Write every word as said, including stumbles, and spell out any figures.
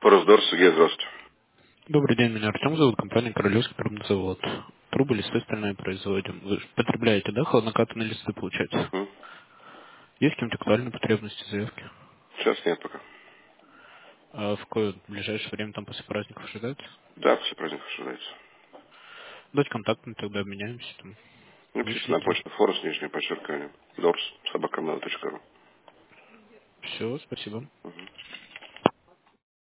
Поросдор, Сергей, здравствуйте. Добрый день, меня Артем зовут, компания Королевский трубный завод. Трубы, листы стальные производим. Вы ж потребляете, да, холоднокатанные листы, получается? М? Есть какие-нибудь актуальные потребности, заявки? Сейчас нет пока. А в какое ближайшее время, там, после праздников ожидается? Да, после праздников ожидается. Дать контакт, мы тогда обменяемся, там, Напишите на вышлите. почту форус, нижнее подчеркивание, дорс, собакамейл точка ру. Все, спасибо. Мгм.